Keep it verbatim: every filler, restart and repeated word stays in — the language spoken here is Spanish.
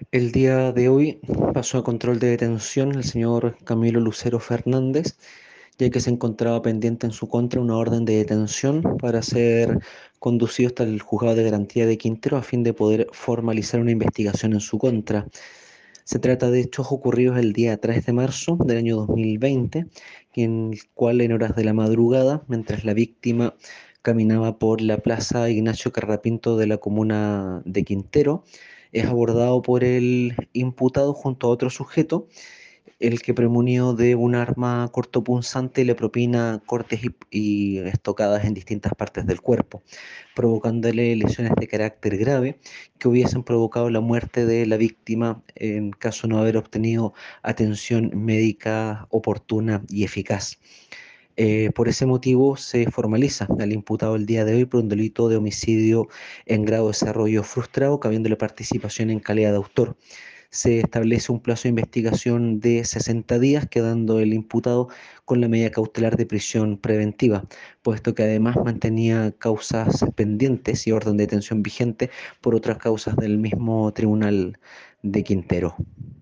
El día de hoy pasó a control de detención el señor Camilo Lucero Fernández, ya que se encontraba pendiente en su contra una orden de detención para ser conducido hasta el juzgado de garantía de Quintero a fin de poder formalizar una investigación en su contra. Se trata de hechos ocurridos el día tres de marzo del año dos mil veinte, en el cual en horas de la madrugada, mientras la víctima caminaba por la plaza Ignacio Carrapinto de la comuna de Quintero, es abordado por el imputado junto a otro sujeto, el que premunido de un arma cortopunzante le propina cortes y, y estocadas en distintas partes del cuerpo, provocándole lesiones de carácter grave que hubiesen provocado la muerte de la víctima en caso de no haber obtenido atención médica oportuna y eficaz. Eh, por ese motivo se formaliza al imputado el día de hoy por un delito de homicidio en grado de desarrollo frustrado, cabiéndole participación en calidad de autor. Se establece un plazo de investigación de sesenta días, quedando el imputado con la medida cautelar de prisión preventiva, puesto que además mantenía causas pendientes y orden de detención vigente por otras causas del mismo tribunal de Quintero.